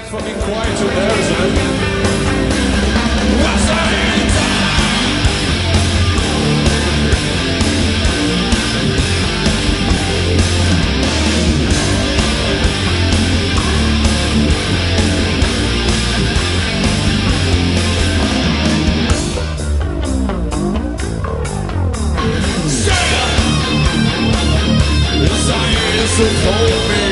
fucking quiet in there, isn't it? What's that in so told me